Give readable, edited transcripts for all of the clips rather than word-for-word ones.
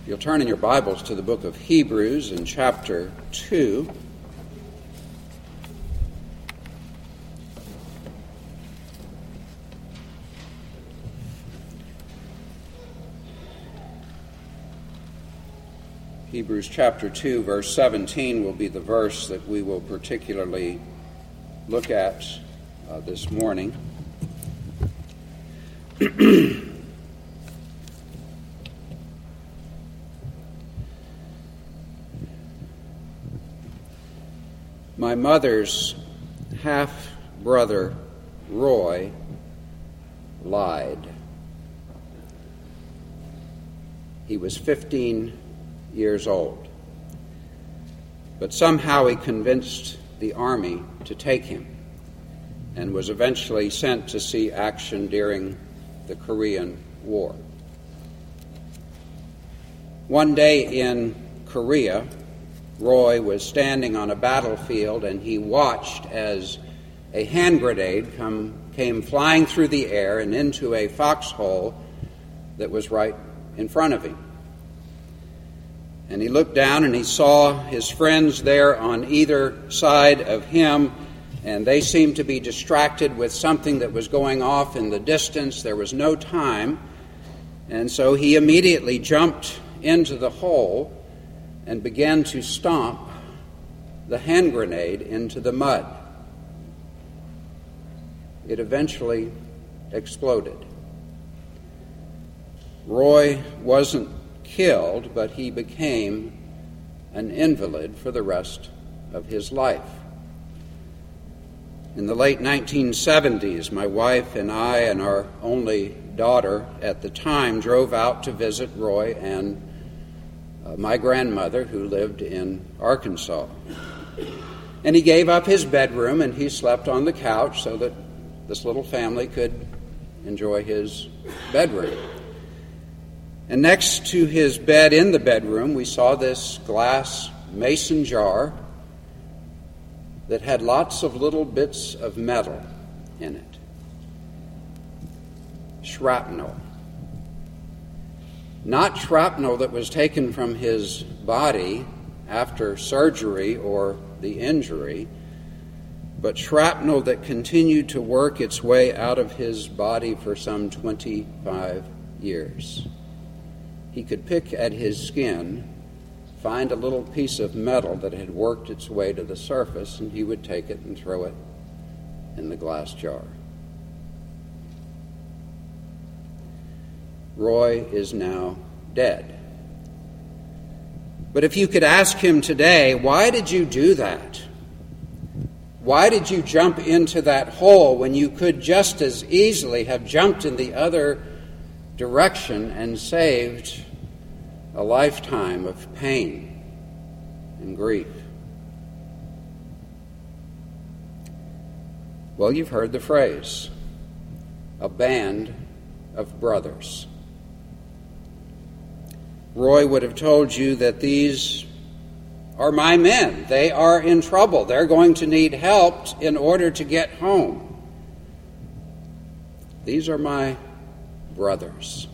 You'll turn in your Bibles to the book of Hebrews in chapter 2. Hebrews chapter 2, verse 17 will be the verse that we will particularly look at this morning. My mother's half-brother, Roy, lied. He was 15 years old, but somehow he convinced the army to take him and was eventually sent to see action during the Korean War. One day in Korea, Roy was standing on a battlefield and he watched as a hand grenade came flying through the air and into a foxhole that was right in front of him. And he looked down and he saw his friends there on either side of him, and they seemed to be distracted with something that was going off in the distance. There was no time, and so he immediately jumped into the hole and began to stomp the hand grenade into the mud. It eventually exploded. Roy wasn't killed, but he became an invalid for the rest of his life. In the late 1970s, my wife and I and our only daughter at the time drove out to visit Roy and my grandmother, who lived in Arkansas. And he gave up his bedroom and he slept on the couch so that this little family could enjoy his bedroom. And next to his bed in the bedroom, we saw this glass mason jar that had lots of little bits of metal in it. Shrapnel. Not shrapnel that was taken from his body after surgery or the injury, but shrapnel that continued to work its way out of his body for some 25 years. He could pick at his skin, find a little piece of metal that had worked its way to the surface, and he would take it and throw it in the glass jar. Roy is now dead. But if you could ask him today, why did you do that? Why did you jump into that hole when you could just as easily have jumped in the other direction and saved a lifetime of pain and grief? Well, you've heard the phrase, a band of brothers. Roy would have told you that these are my men. They are in trouble. They're going to need help in order to get home. These are my brothers.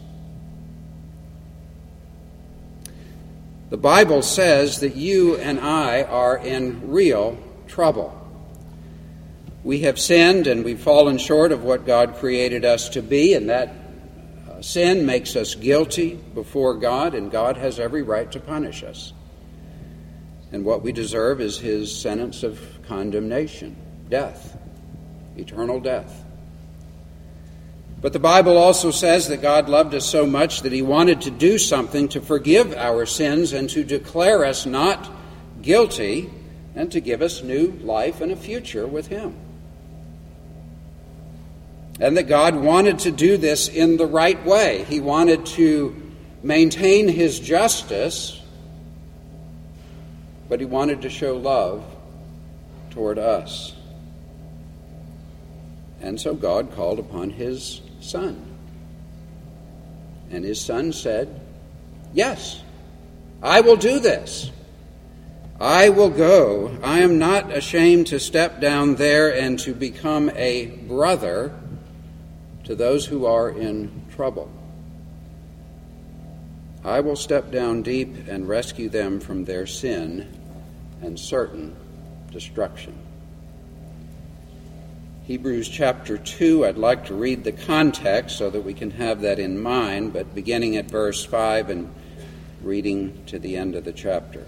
The Bible says that you and I are in real trouble. We have sinned and we've fallen short of what God created us to be, and that sin makes us guilty before God, and God has every right to punish us. And what we deserve is his sentence of condemnation, death, eternal death. But the Bible also says that God loved us so much that he wanted to do something to forgive our sins and to declare us not guilty and to give us new life and a future with him. And that God wanted to do this in the right way. He wanted to maintain his justice, but he wanted to show love toward us. And so God called upon his Son. And his Son said, yes, I will do this. I will go. I am not ashamed to step down there and to become a brother to those who are in trouble. I will step down deep and rescue them from their sin and certain destruction. Hebrews chapter 2, I'd like to read the context so that we can have that in mind, but beginning at verse 5 and reading to the end of the chapter.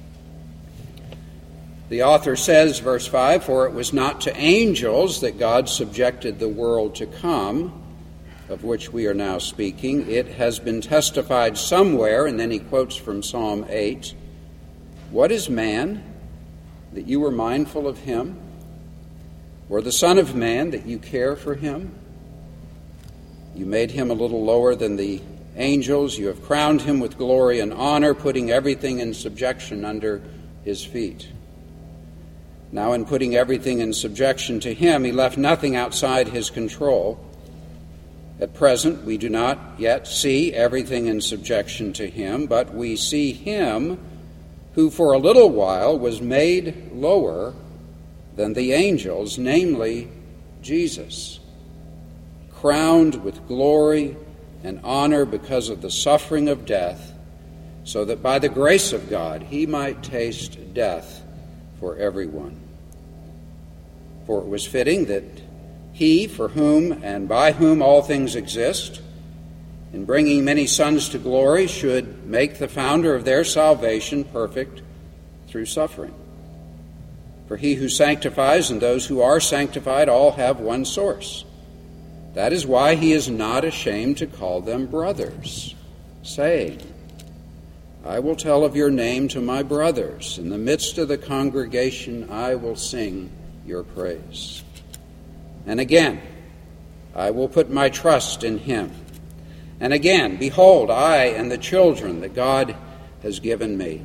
The author says, verse 5, "For it was not to angels that God subjected the world to come, of which we are now speaking. It has been testified somewhere," and then he quotes from Psalm 8, "What is man, that you were mindful of him? Or the Son of Man, that you care for him? You made him a little lower than the angels. You have crowned him with glory and honor, putting everything in subjection under his feet. Now in putting everything in subjection to him, he left nothing outside his control. At present, we do not yet see everything in subjection to him, but we see him who for a little while was made lower than the angels, namely Jesus, crowned with glory and honor because of the suffering of death, so that by the grace of God he might taste death for everyone. For it was fitting that he, for whom and by whom all things exist, in bringing many sons to glory, should make the founder of their salvation perfect through suffering. For he who sanctifies and those who are sanctified all have one source. That is why he is not ashamed to call them brothers, saying, I will tell of your name to my brothers. In the midst of the congregation I will sing your praise. And again, I will put my trust in him. And again, behold, I and the children that God has given me.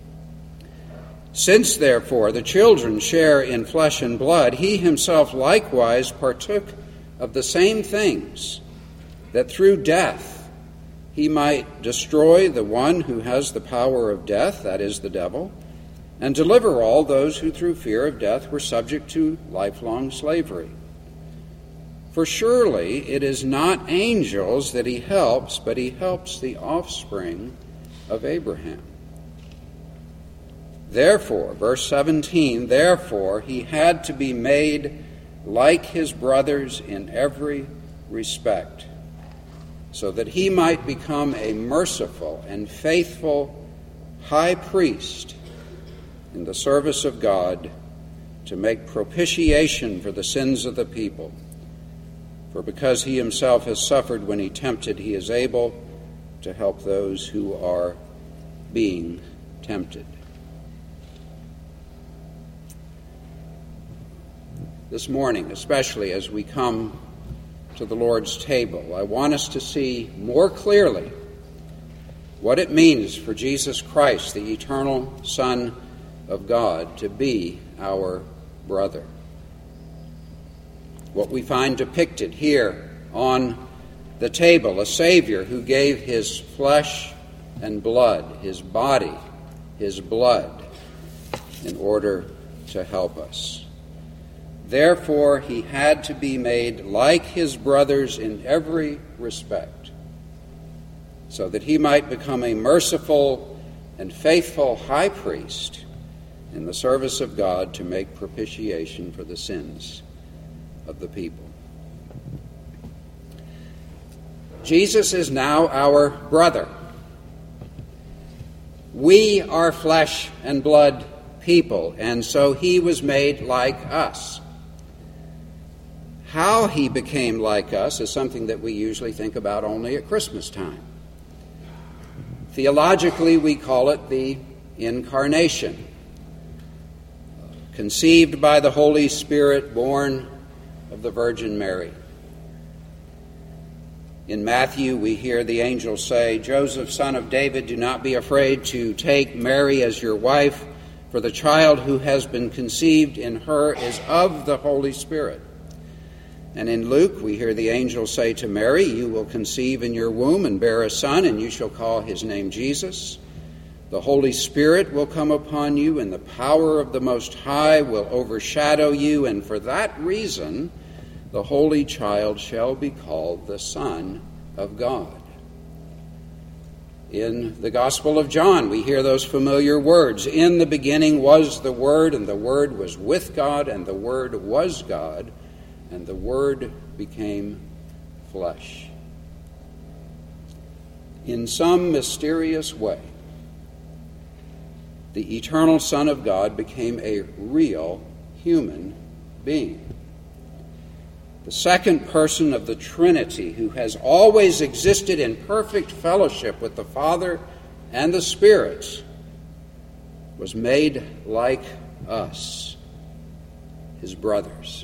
Since, therefore, the children share in flesh and blood, he himself likewise partook of the same things, that through death he might destroy the one who has the power of death, that is, the devil, and deliver all those who through fear of death were subject to lifelong slavery. For surely it is not angels that he helps, but he helps the offspring of Abraham. Therefore, verse 17, therefore he had to be made like his brothers in every respect, so that he might become a merciful and faithful high priest in the service of God, to make propitiation for the sins of the people. For because he himself has suffered when he tempted, he is able to help those who are being tempted. This morning, especially as we come to the Lord's table, I want us to see more clearly what it means for Jesus Christ, the eternal Son of God, to be our brother. What we find depicted here on the table, a Savior who gave his flesh and blood, his body, his blood, in order to help us. Therefore, he had to be made like his brothers in every respect, so that he might become a merciful and faithful high priest in the service of God, to make propitiation for the sins of the people. Jesus is now our brother. We are flesh and blood people, and so he was made like us. How he became like us is something that we usually think about only at Christmas time. Theologically, we call it the Incarnation. Conceived by the Holy Spirit, born of the Virgin Mary. In Matthew, we hear the angel say, Joseph, son of David, do not be afraid to take Mary as your wife, for the child who has been conceived in her is of the Holy Spirit. And in Luke, we hear the angel say to Mary, you will conceive in your womb and bear a son, and you shall call his name Jesus. The Holy Spirit will come upon you, and the power of the Most High will overshadow you, and for that reason the Holy Child shall be called the Son of God. In the Gospel of John, we hear those familiar words. In the beginning was the Word, and the Word was with God, and the Word was God, and the Word became flesh. In some mysterious way, the eternal Son of God became a real human being. The second person of the Trinity, who has always existed in perfect fellowship with the Father and the Spirit, was made like us, his brothers.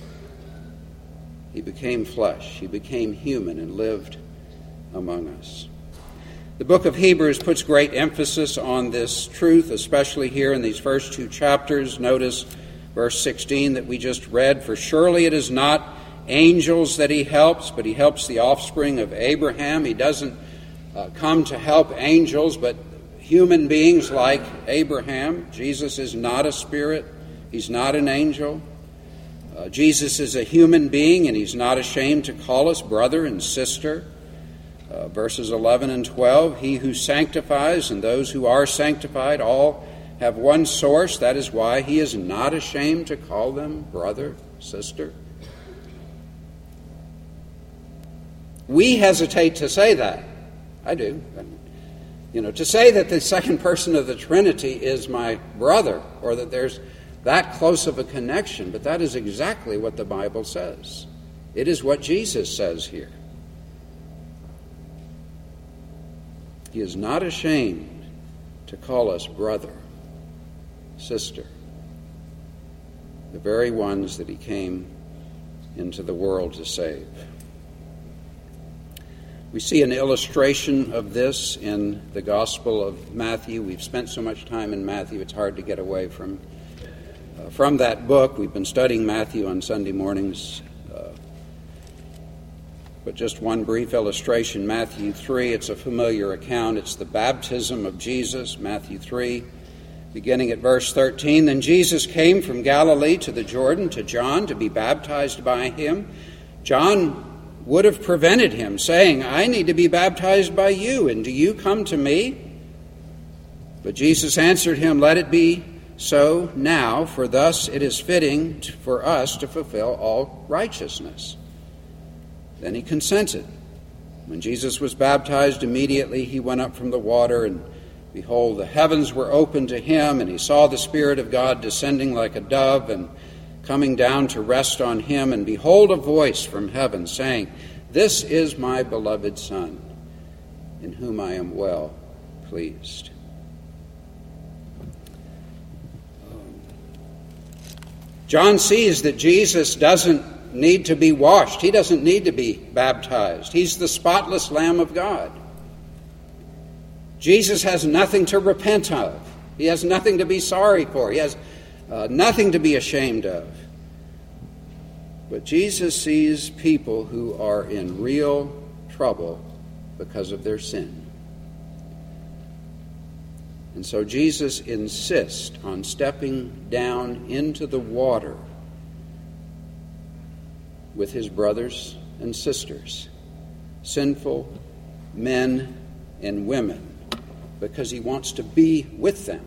He became flesh, he became human, and lived among us. The book of Hebrews puts great emphasis on this truth, especially here in these first two chapters. Notice verse 16 that we just read, "For surely it is not angels that he helps, but he helps the offspring of Abraham." He doesn't come to help angels, but human beings like Abraham. Jesus is not a spirit. He's not an angel. Jesus is a human being, and he's not ashamed to call us brother and sister. Verses 11 and 12, "He who sanctifies and those who are sanctified all have one source. That is why he is not ashamed to call them brother, sister." We hesitate to say that. I do. To say that the second person of the Trinity is my brother, or that there's that close of a connection, but that is exactly what the Bible says. It is what Jesus says here. He is not ashamed to call us brother, sister, the very ones that he came into the world to save. We see an illustration of this in the Gospel of Matthew. We've spent so much time in Matthew, it's hard to get away from that book. We've been studying Matthew on Sunday mornings. But just one brief illustration, Matthew 3, it's a familiar account. It's the baptism of Jesus, Matthew 3, beginning at verse 13. "Then Jesus came from Galilee to the Jordan to John to be baptized by him. John would have prevented him, saying, 'I need to be baptized by you, and do you come to me?' But Jesus answered him, 'Let it be so now, for thus it is fitting for us to fulfill all righteousness.' Then he consented. When Jesus was baptized, immediately he went up from the water, and behold, the heavens were opened to him, and he saw the Spirit of God descending like a dove and coming down to rest on him. And behold, a voice from heaven saying, 'This is my beloved Son, in whom I am well pleased.'" John sees that Jesus doesn't need to be washed. He doesn't need to be baptized. He's the spotless Lamb of God. Jesus has nothing to repent of. He has nothing to be sorry for. He has nothing to be ashamed of. But Jesus sees people who are in real trouble because of their sin. And so Jesus insists on stepping down into the water with his brothers and sisters, sinful men and women, because he wants to be with them.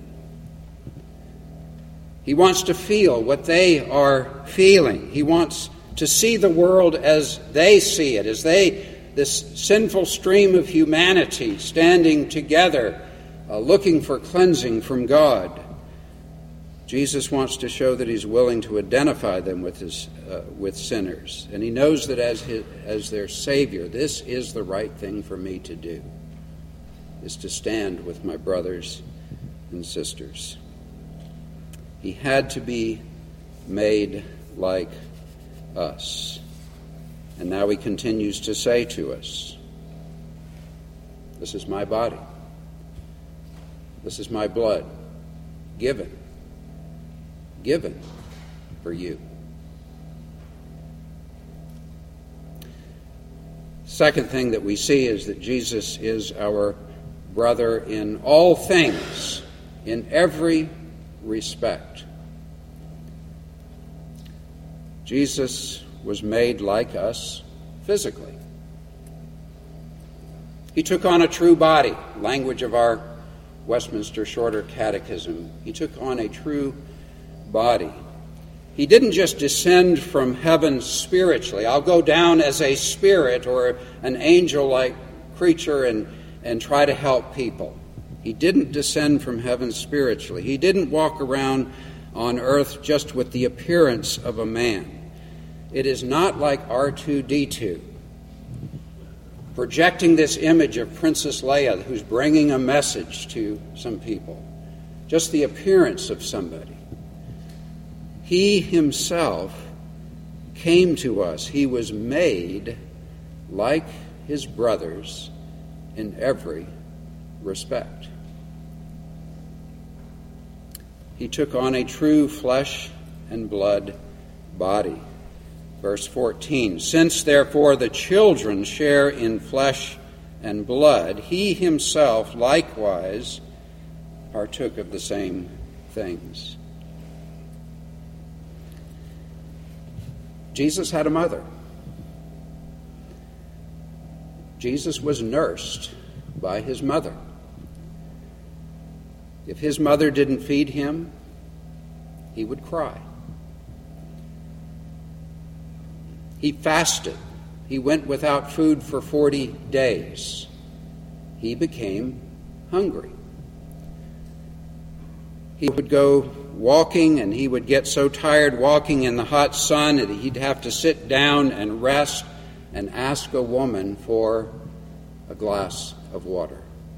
He wants to feel what they are feeling. He wants to see the world as they see it, as this sinful stream of humanity standing together, looking for cleansing from God. Jesus wants to show that he's willing to identify them with sinners. And he knows that as their Savior, this is the right thing for me to do, is to stand with my brothers and sisters. He had to be made like us. And now he continues to say to us, "This is my body. This is my blood, given for you." Second thing that we see is that Jesus is our brother in all things, in every respect. Jesus was made like us physically. He took on a true body, language of our Westminster Shorter Catechism. He took on a true body. He didn't just descend from heaven spiritually. I'll go down as a spirit or an angel-like creature and try to help people. He didn't descend from heaven spiritually. He didn't walk around on earth just with the appearance of a man. It is not like R2-D2, projecting this image of Princess Leia who's bringing a message to some people. Just the appearance of somebody. He himself came to us. He was made like his brothers in every respect. He took on a true flesh and blood body. Verse 14, since therefore the children share in flesh and blood, he himself likewise partook of the same things. Jesus had a mother. Jesus was nursed by his mother. If his mother didn't feed him, he would cry. He fasted. He went without food for 40 days. He became hungry. He would go walking, and he would get so tired walking in the hot sun that he'd have to sit down and rest and ask a woman for a glass of water.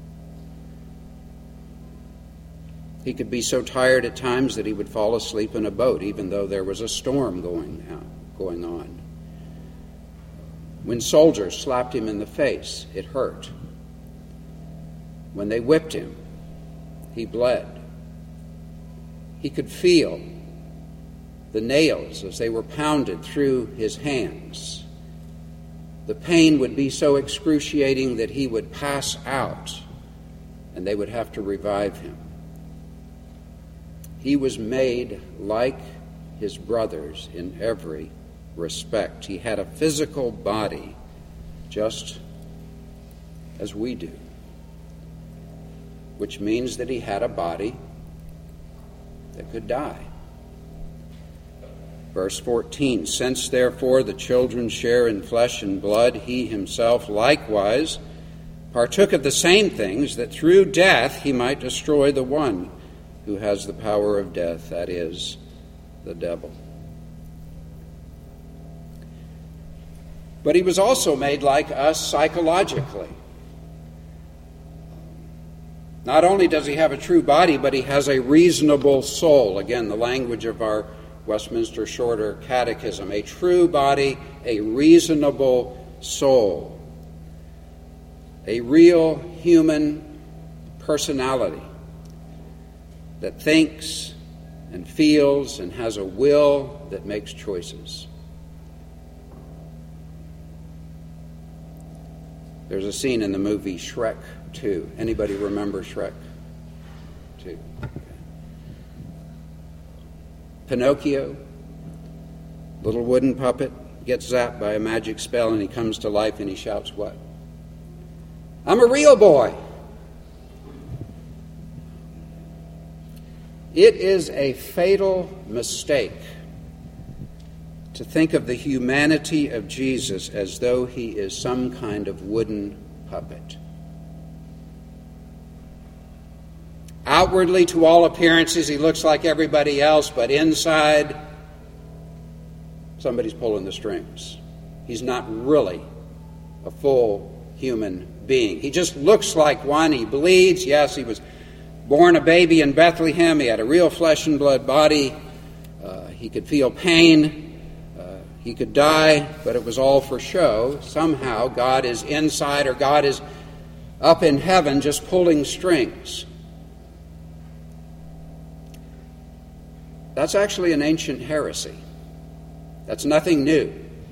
He could be so tired at times that he would fall asleep in a boat, even though there was a storm going on. When soldiers slapped him in the face, it hurt. When they whipped him, he bled. He could feel the nails as they were pounded through his hands. The pain would be so excruciating that he would pass out, and they would have to revive him. He was made like his brothers in every respect. He had a physical body just as we do, which means that he had a body that could die. Verse 14, since therefore the children share in flesh and blood, he himself likewise partook of the same things, that through death he might destroy the one who has the power of death, that is, the devil. But he was also made like us psychologically. Not only does he have a true body, but he has a reasonable soul. Again, the language of our Westminster Shorter Catechism. A true body, a reasonable soul. A real human personality that thinks and feels and has a will that makes choices. There's a scene in the movie Shrek 2. Anybody remember Shrek 2? Okay. Pinocchio, little wooden puppet, gets zapped by a magic spell and he comes to life and he shouts what? I'm a real boy. It is a fatal mistake to think of the humanity of Jesus as though he is some kind of wooden puppet. Outwardly, to all appearances, he looks like everybody else, but inside, somebody's pulling the strings. He's not really a full human being. He just looks like one. He bleeds. Yes, he was born a baby in Bethlehem. He had a real flesh and blood body. He could feel pain. He could die, but it was all for show. Somehow God is inside, or God is up in heaven just pulling strings. That's actually an ancient heresy. That's nothing new.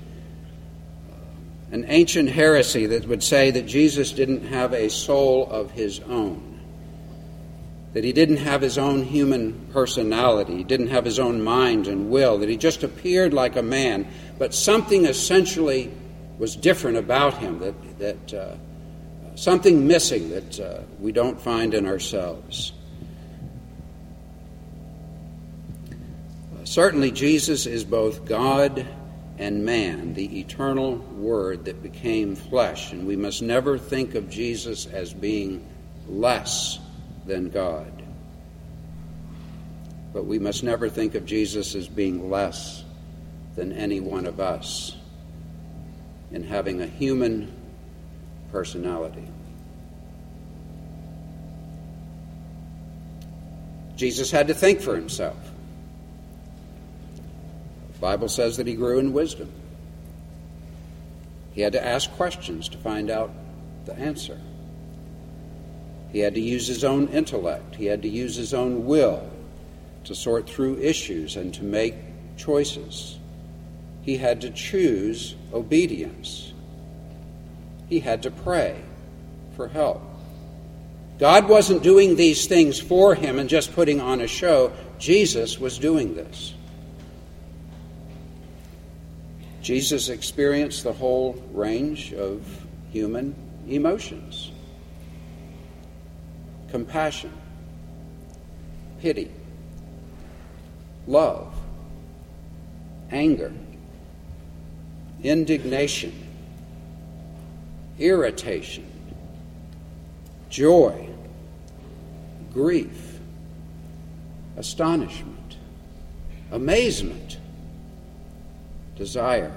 An ancient heresy that would say that Jesus didn't have a soul of his own, that he didn't have his own human personality, he didn't have his own mind and will, that he just appeared like a man, but something essentially was different about him, that something missing that we don't find in ourselves. Certainly, Jesus is both God and man, the eternal Word that became flesh, and we must never think of Jesus as being less than God. But we must never think of Jesus as being less than any one of us in having a human personality. Jesus had to think for himself. The Bible says that he grew in wisdom. He had to ask questions to find out the answer. He had to use his own intellect. He had to use his own will to sort through issues and to make choices. He had to choose obedience. He had to pray for help. God wasn't doing these things for him and just putting on a show. Jesus was doing this. Jesus experienced the whole range of human emotions. Compassion, pity, love, anger, indignation, irritation, joy, grief, astonishment, amazement, desire,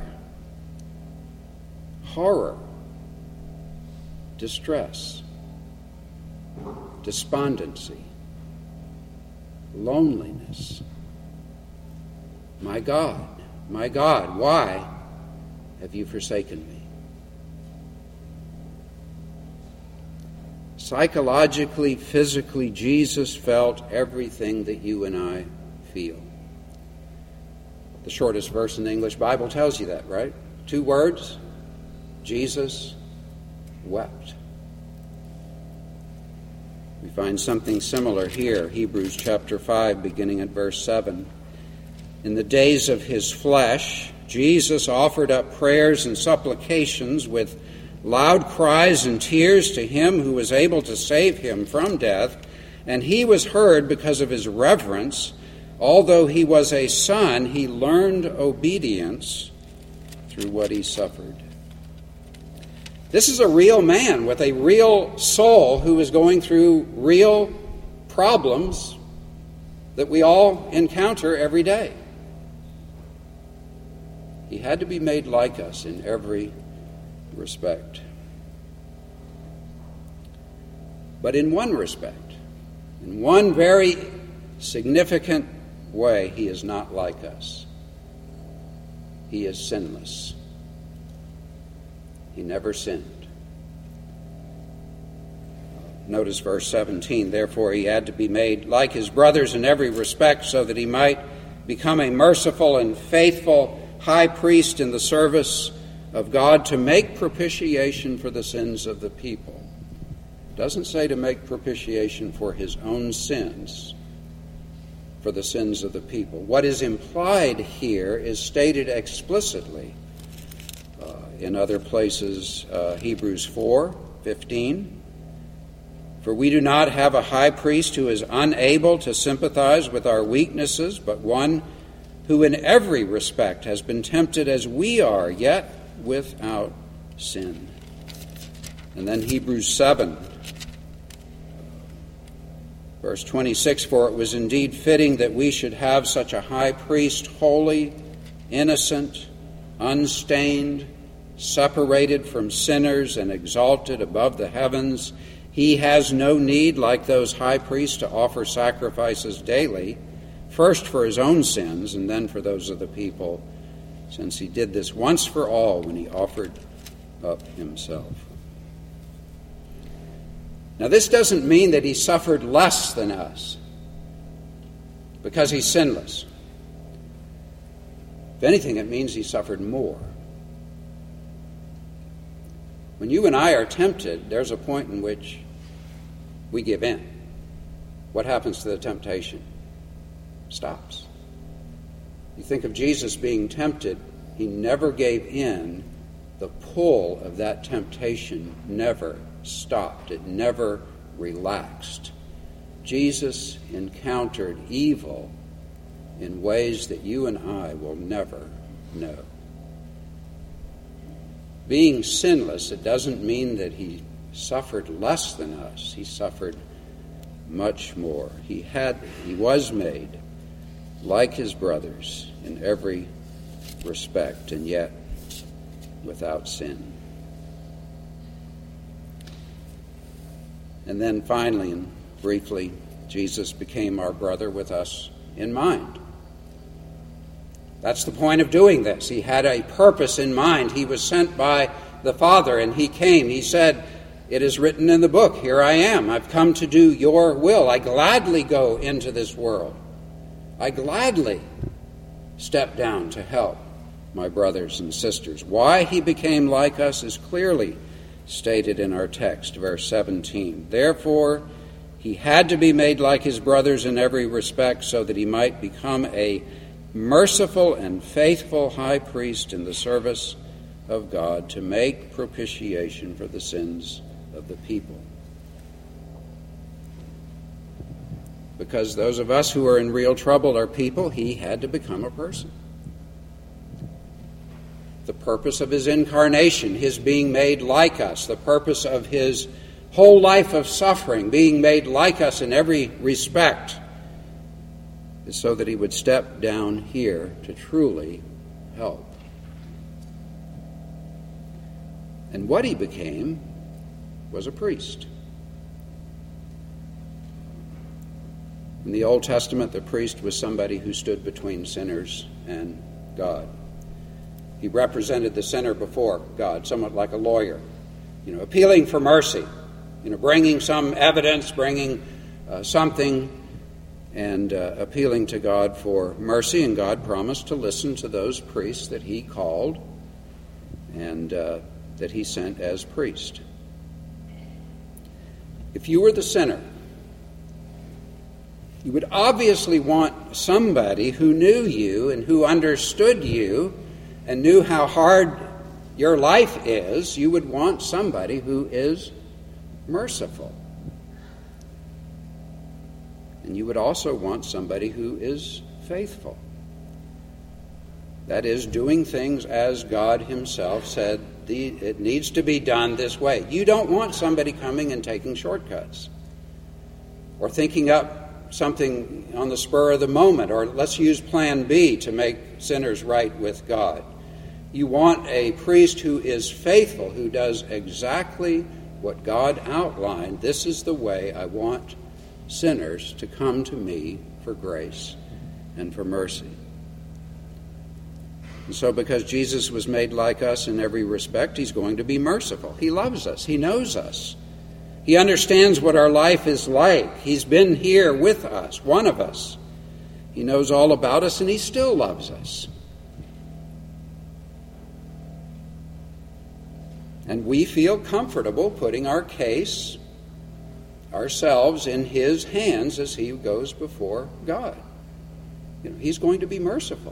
horror, distress, despondency, loneliness. My God, why have you forsaken me? Psychologically, physically, Jesus felt everything that you and I feel. The shortest verse in the English Bible tells you that, right? 2 words. Jesus wept. We find something similar here, Hebrews chapter 5, beginning at verse 7. In the days of his flesh, Jesus offered up prayers and supplications with loud cries and tears to him who was able to save him from death, and he was heard because of his reverence. Although he was a son, he learned obedience through what he suffered. This is a real man with a real soul who is going through real problems that we all encounter every day. He had to be made like us in every respect. But in one respect, in one very significant way, he is not like us. He is sinless. He never sinned. Notice verse 17. Therefore he had to be made like his brothers in every respect, so that he might become a merciful and faithful high priest in the service of God to make propitiation for the sins of the people. It doesn't say to make propitiation for his own sins, for the sins of the people. What is implied here is stated explicitly in other places. Hebrews 4:15. For we do not have a high priest who is unable to sympathize with our weaknesses, but one who in every respect has been tempted as we are, yet without sin. And then Hebrews 7, verse 26, for it was indeed fitting that we should have such a high priest, holy, innocent, unstained, separated from sinners and exalted above the heavens. He has no need, like those high priests, to offer sacrifices daily, first for his own sins and then for those of the people, since he did this once for all when he offered up himself. Now, this doesn't mean that he suffered less than us, because he's sinless. If anything, it means he suffered more. When you and I are tempted, there's a point in which we give in. What happens to the temptation? Stops. You think of Jesus being tempted, he never gave in. The pull of that temptation never stopped. It never relaxed. Jesus encountered evil in ways that you and I will never know. Being sinless, it doesn't mean that he suffered less than us. He suffered much more. He was made like his brothers in every respect, and yet without sin. And then finally and briefly, Jesus became our brother with us in mind. That's the point of doing this. He had a purpose in mind. He was sent by the Father, and he came. He said, "It is written in the book, here I am. I've come to do your will. I gladly go into this world. I gladly step down to help my brothers and sisters." Why he became like us is clearly stated in our text, verse 17. "Therefore, he had to be made like his brothers in every respect, so that he might become a merciful and faithful high priest in the service of God, to make propitiation for the sins of the people." Because those of us who are in real trouble are people, he had to become a person. The purpose of his incarnation, his being made like us, the purpose of his whole life of suffering, being made like us in every respect, is so that he would step down here to truly help. And what he became was a priest. In the Old Testament, the priest was somebody who stood between sinners and God. He represented the sinner before God, somewhat like a lawyer, appealing for mercy, bringing some evidence, bringing something, and appealing to God for mercy. And God promised to listen to those priests that he called and that he sent as priest. If you were the sinner, you would obviously want somebody who knew you and who understood you and knew how hard your life is. You would want somebody who is merciful. And you would also want somebody who is faithful. That is, doing things as God himself said it needs to be done this way. You don't want somebody coming and taking shortcuts or thinking up something on the spur of the moment, or let's use plan B to make sinners right with God. You want a priest who is faithful, who does exactly what God outlined. This is the way I want sinners to come to me for grace and for mercy. And so because Jesus was made like us in every respect, he's going to be merciful. He loves us. He knows us. He understands what our life is like. He's been here with us, one of us. He knows all about us, and he still loves us. And we feel comfortable putting our case, ourselves, in his hands as he goes before God. He's going to be merciful.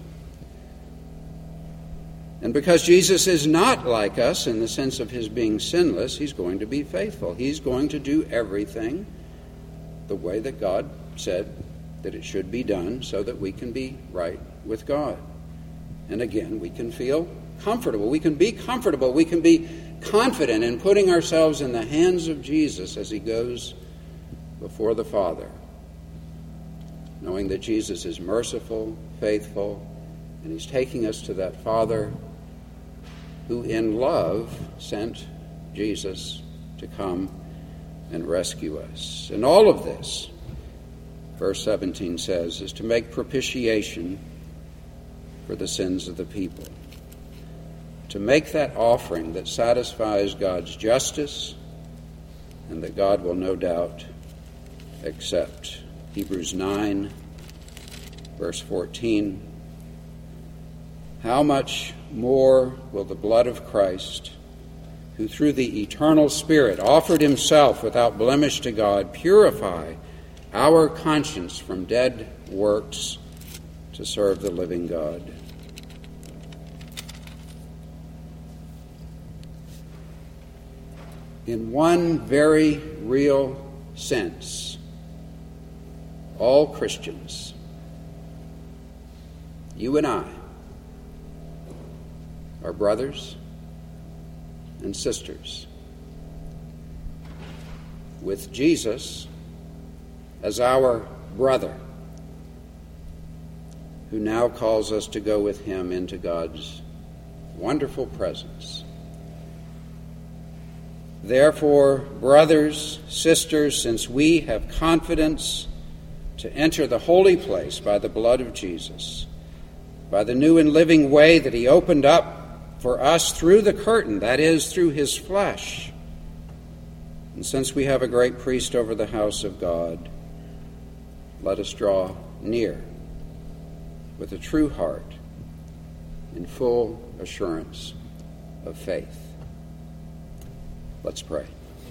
And because Jesus is not like us in the sense of his being sinless, he's going to be faithful. He's going to do everything the way that God said that it should be done, so that we can be right with God. And again, we can feel comfortable. We can be comfortable. We can be confident in putting ourselves in the hands of Jesus as he goes before the Father, knowing that Jesus is merciful, faithful, and he's taking us to that Father who in love sent Jesus to come and rescue us. And all of this, verse 17 says, is to make propitiation for the sins of the people. To make that offering that satisfies God's justice and that God will no doubt accept. Hebrews 9, verse 14. How much more will the blood of Christ, who through the eternal Spirit offered himself without blemish to God, purify our conscience from dead works to serve the living God? in one very real sense, all Christians, you and I, are brothers and sisters, with Jesus as our brother, who now calls us to go with him into God's wonderful presence. Therefore, brothers, sisters, since we have confidence to enter the holy place by the blood of Jesus, by the new and living way that he opened up for us through the curtain, that is, through his flesh, and since we have a great priest over the house of God, let us draw near with a true heart in full assurance of faith. Let's pray.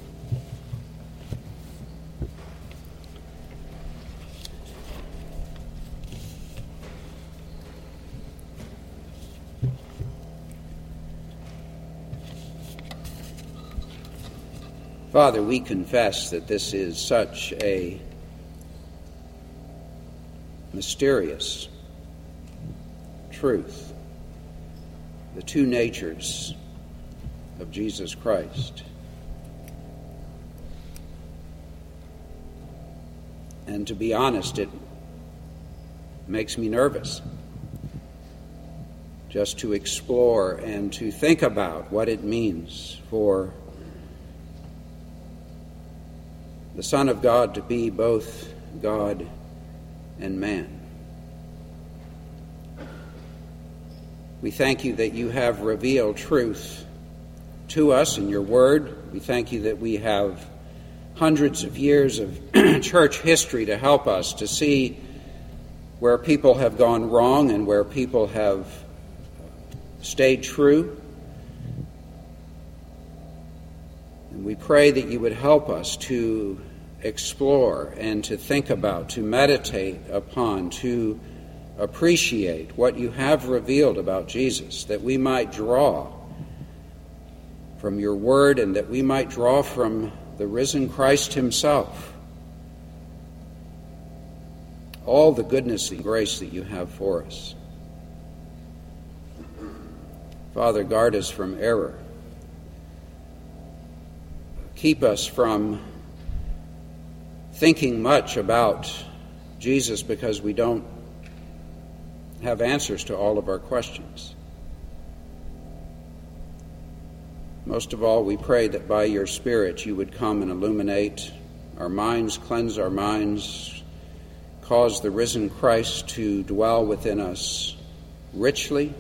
Father, we confess that this is such a mysterious truth, the two natures of Jesus Christ. And to be honest, it makes me nervous just to explore and to think about what it means for the Son of God to be both God and man. We thank you that you have revealed truth to us in your word. We thank you that we have hundreds of years of church history to help us to see where people have gone wrong and where people have stayed true. And we pray that you would help us to explore and to think about, to meditate upon, to appreciate what you have revealed about Jesus, that we might draw from your word and that we might draw from the risen Christ himself all the goodness and grace that you have for us. Father, guard us from error. Keep us from thinking much about Jesus because we don't have answers to all of our questions. Most of all, we pray that by your Spirit you would come and illuminate our minds, cleanse our minds, cause the risen Christ to dwell within us richly,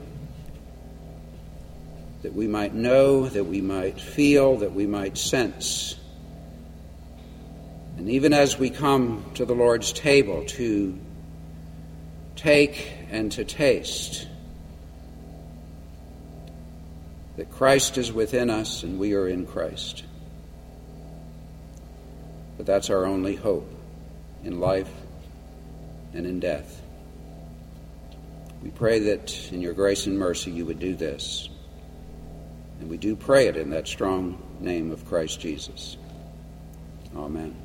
that we might know, that we might feel, that we might sense. And even as we come to the Lord's table to take and to taste, that Christ is within us and we are in Christ. But that's our only hope in life and in death. We pray that in your grace and mercy you would do this. And we do pray it in that strong name of Christ Jesus. Amen.